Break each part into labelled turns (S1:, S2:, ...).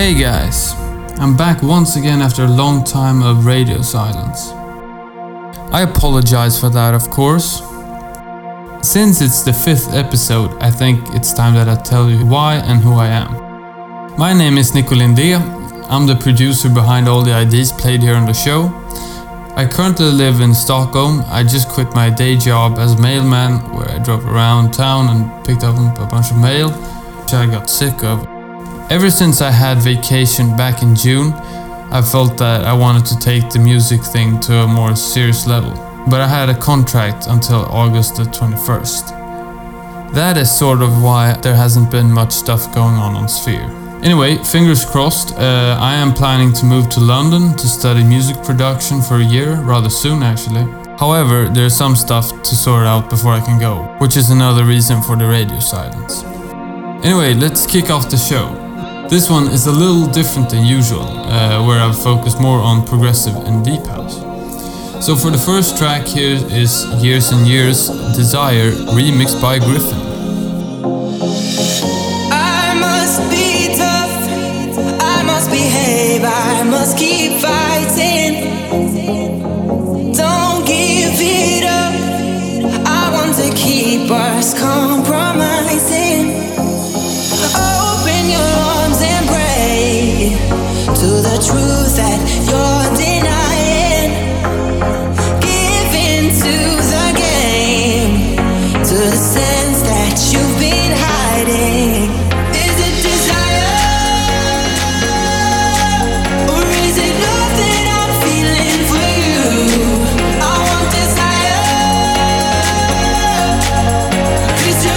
S1: Hey guys, I'm back once again after a long time of radio silence. I apologize for that, of course. Since it's the 5th episode, I think it's time that I tell you why and who I am. My name is Nico Lindé. I'm the producer behind all the ideas played here on the show. I currently live in Stockholm. I just quit my day job as a mailman, where I drove around town and picked up a bunch of mail, which I got sick of. Ever since I had vacation back in June, I felt that I wanted to take the music thing to a more serious level. But I had a contract until August the 21st. That is sort of why there hasn't been much stuff going on Sphere. Anyway, fingers crossed, I am planning to move to London to study music production for a year, rather soon actually. However, there's some stuff to sort out before I can go, which is another reason for the radio silence. Anyway, let's kick off the show. This one is a little different than usual, where I've focused more on progressive and deep house. So for the first track here is Years and Years, Desire, remixed by Gryffin.
S2: I must be tough, I must behave, I must keep fighting. Don't give it up, I want to keep us compromising. Open your arms and pray to the truth that you're denying. Give in to the game, to the sense that you've been hiding. Is it desire, or is it love that I'm feeling for you? I want desire, 'cause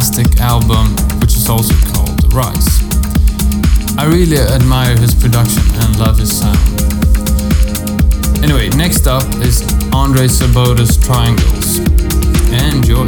S1: fantastic album, which is also called Rise. I really admire his production and love his sound. Anyway, next up is Andre Sabota's Triangles. Enjoy.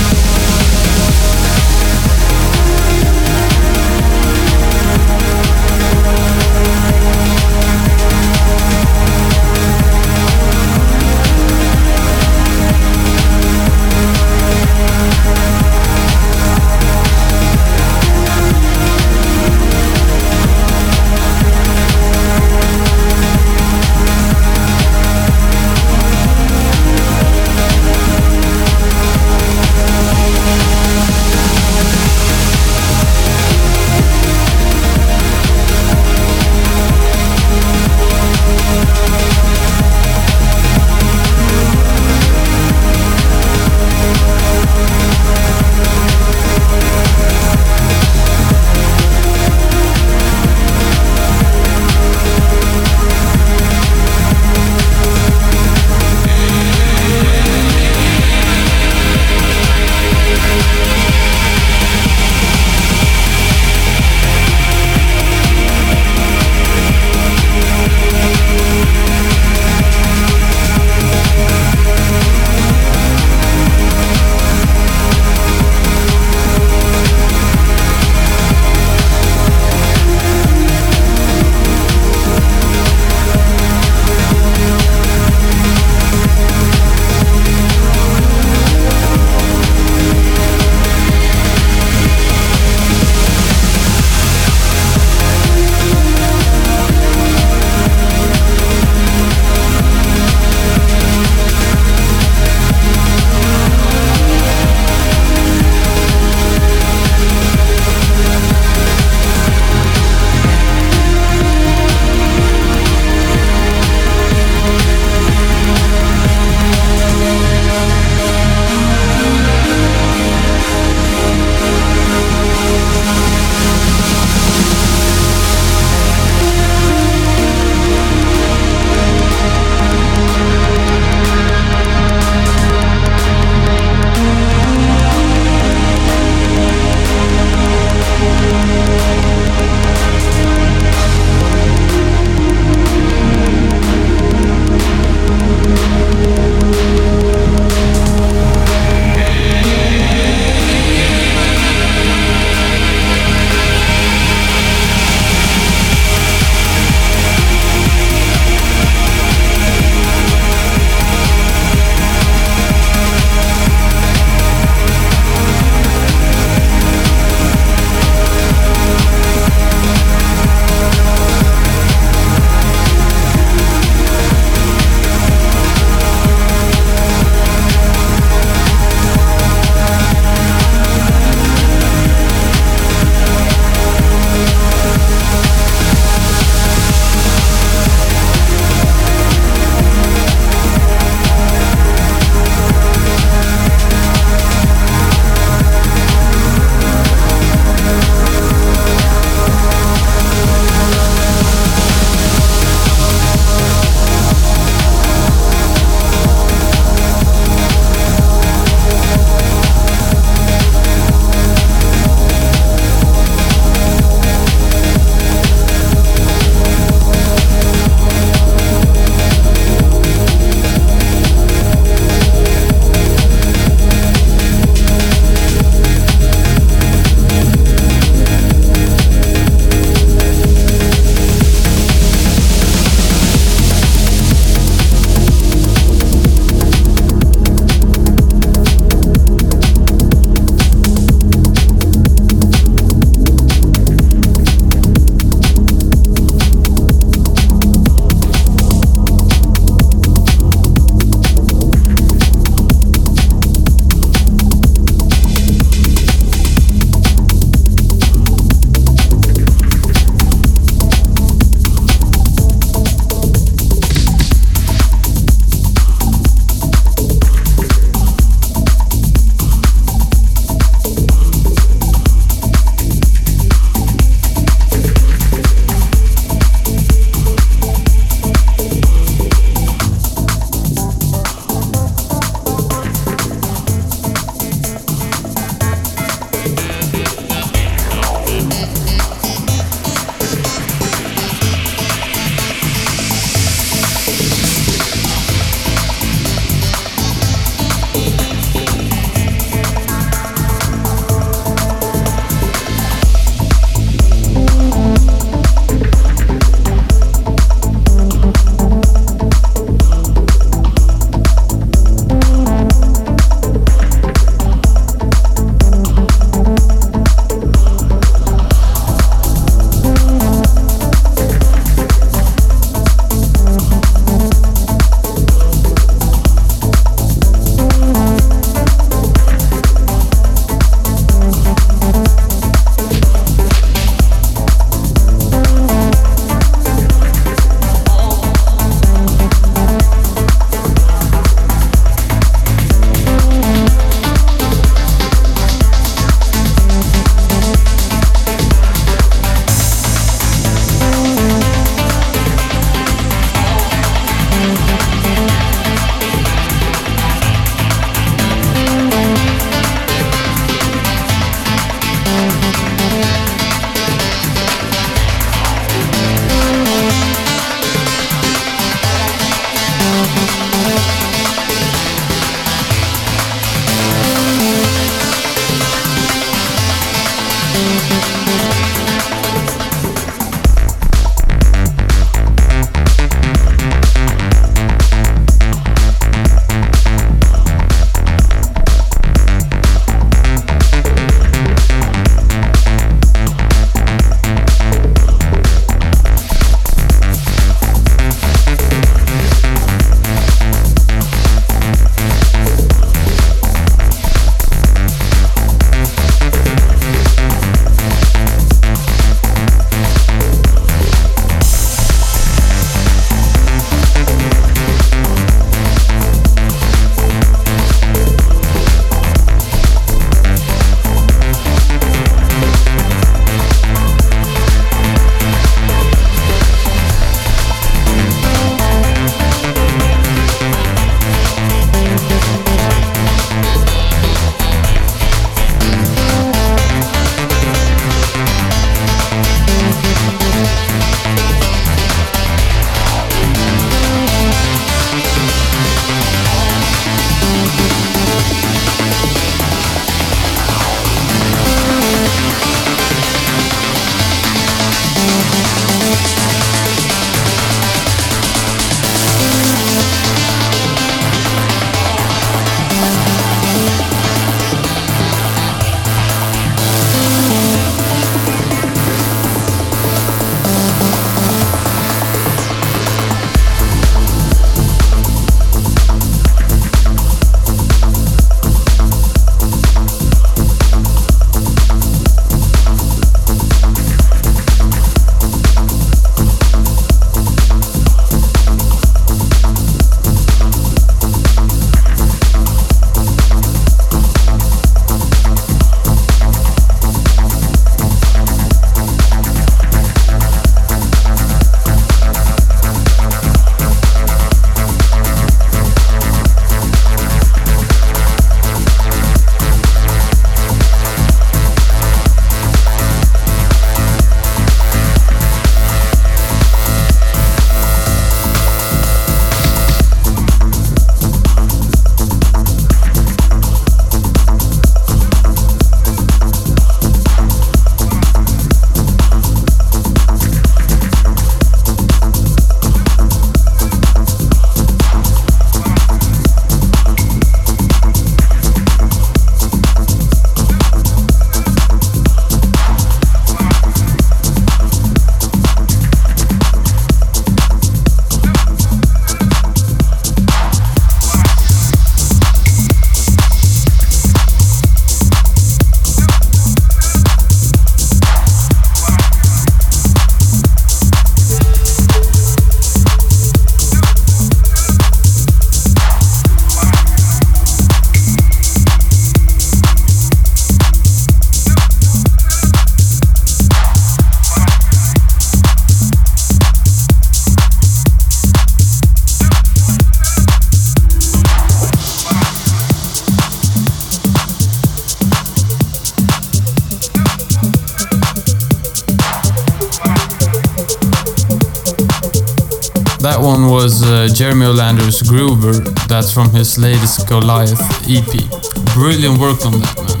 S1: That one was Jeremy Olander's Groover, that's from his latest Goliath EP. Brilliant work on that, man.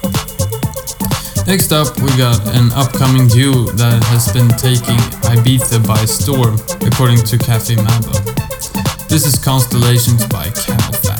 S1: Next up, we got an upcoming duo that has been taking Ibiza by storm, according to Cafe Mambo. This is Constellations by Camel Fat.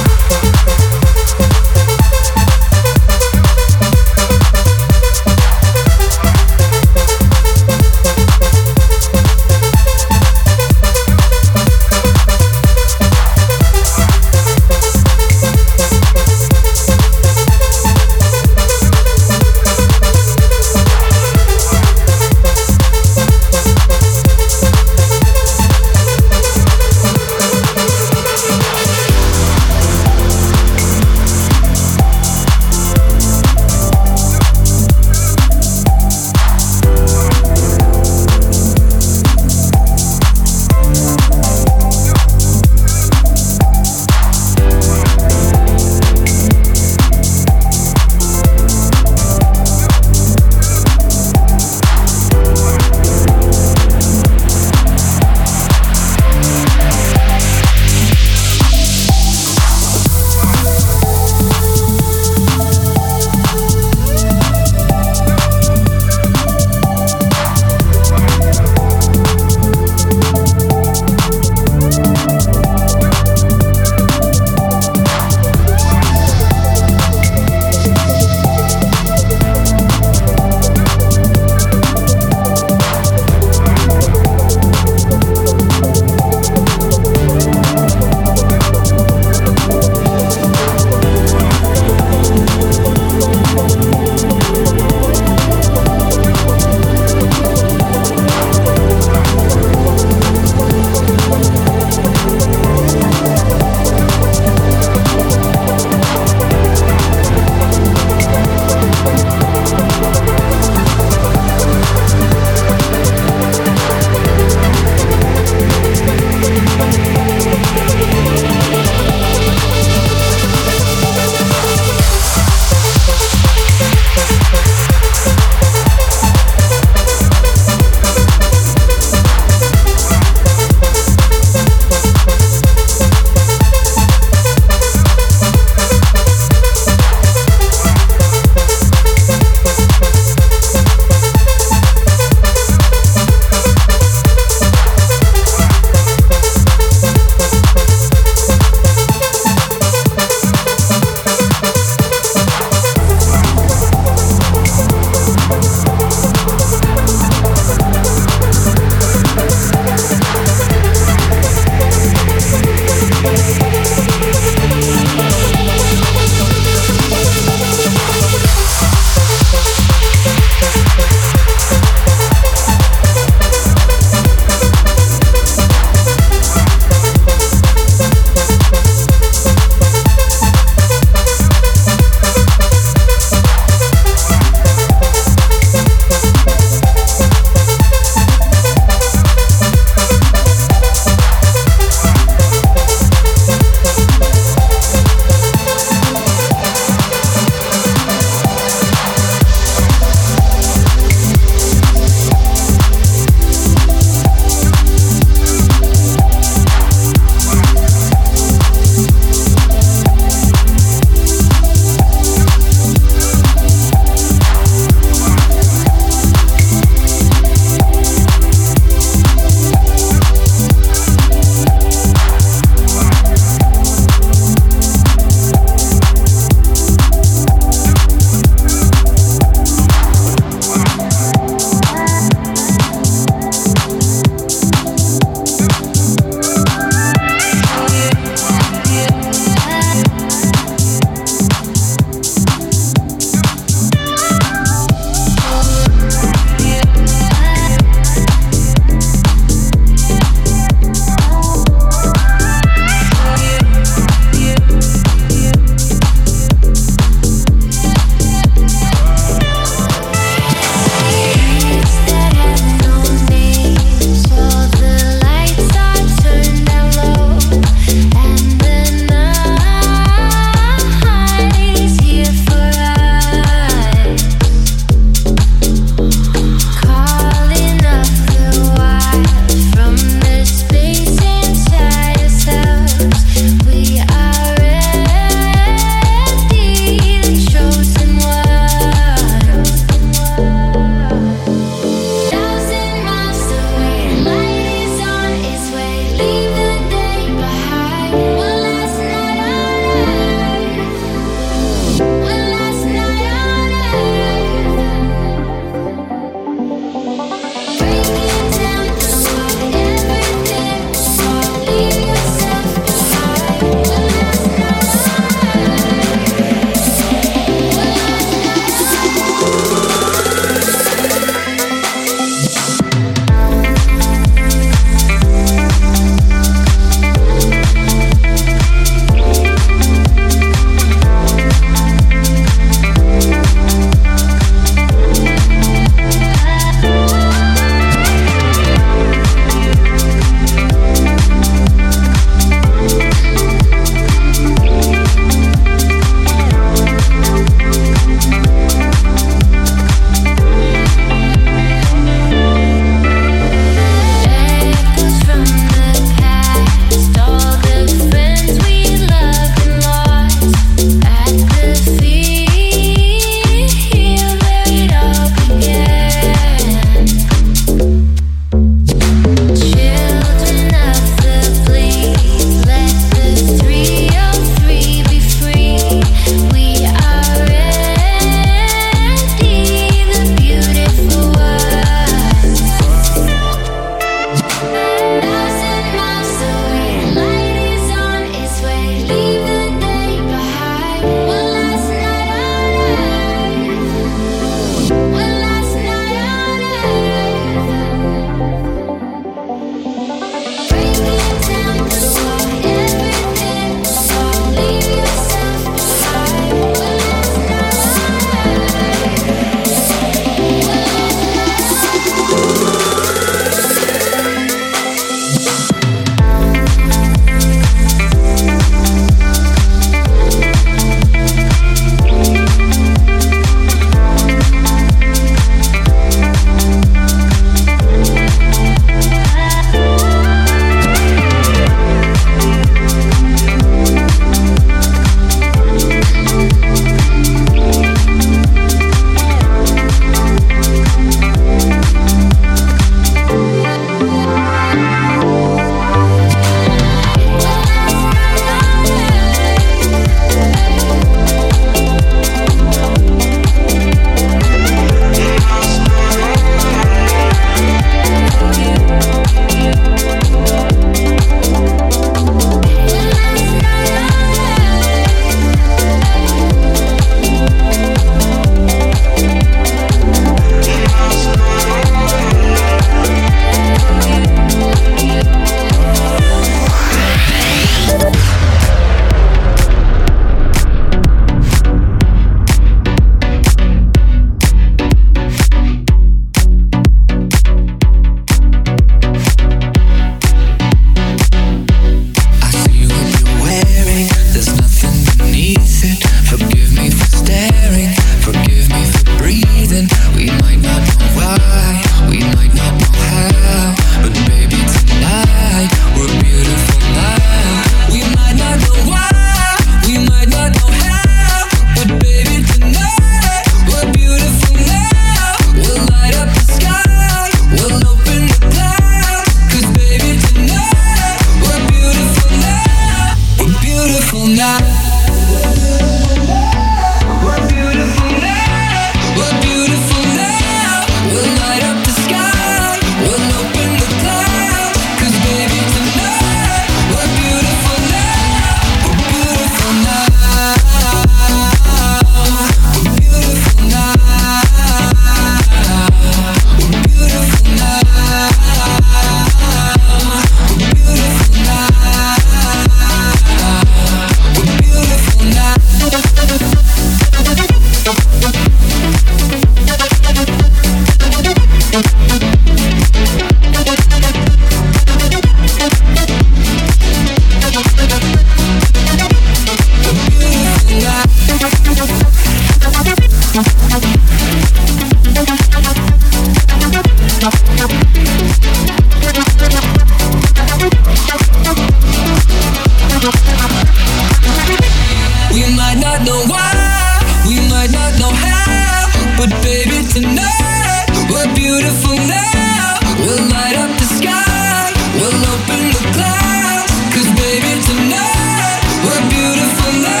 S2: We might not know why, we might not know how, but baby tonight we're beautiful now. We'll light up the sky, we'll open the clouds, 'cause baby tonight we're beautiful now.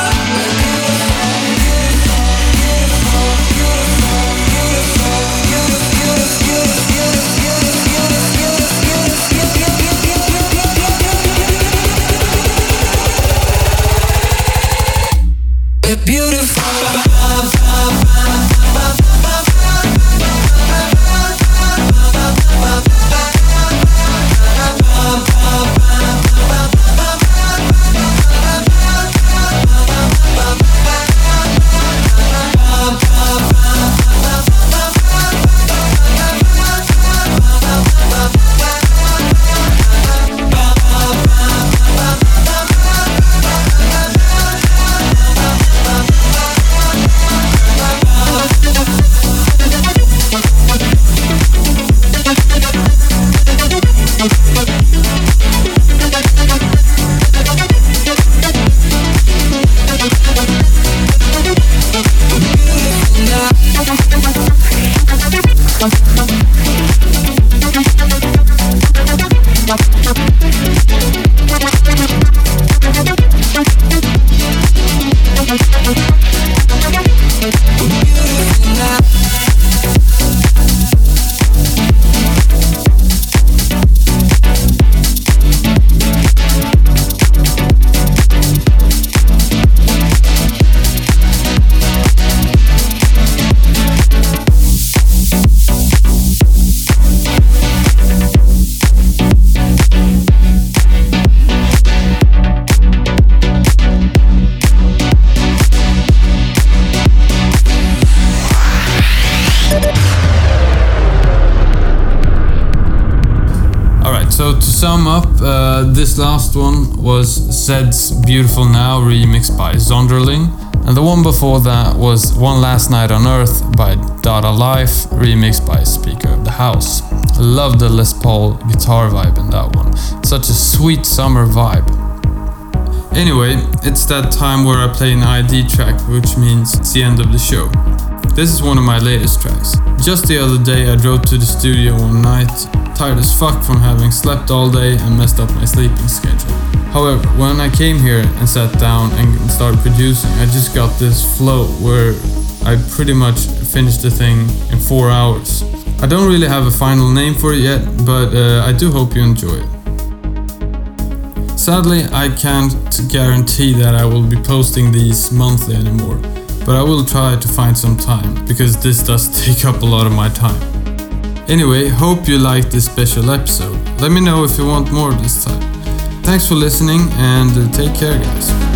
S2: We're beautiful.
S1: So to sum up, this last one was Zed's Beautiful Now remixed by Zonderling, and the one before that was One Last Night on Earth by Dada Life remixed by Speaker of the House. I love the Les Paul guitar vibe in that one, such a sweet summer vibe. Anyway, it's that time where I play an ID track, which means it's the end of the show. This is one of my latest tracks. Just the other day I drove to the studio one night, tired as fuck from having slept all day and messed up my sleeping schedule. However, when I came here and sat down and started producing, I just got this flow where I pretty much finished the thing in 4 hours. I don't really have a final name for it yet, but I do hope you enjoy it. Sadly, I can't guarantee that I will be posting these monthly anymore, but I will try to find some time, because this does take up a lot of my time. Anyway, hope you liked this special episode. Let me know if you want more this time. Thanks for listening, and take care, guys.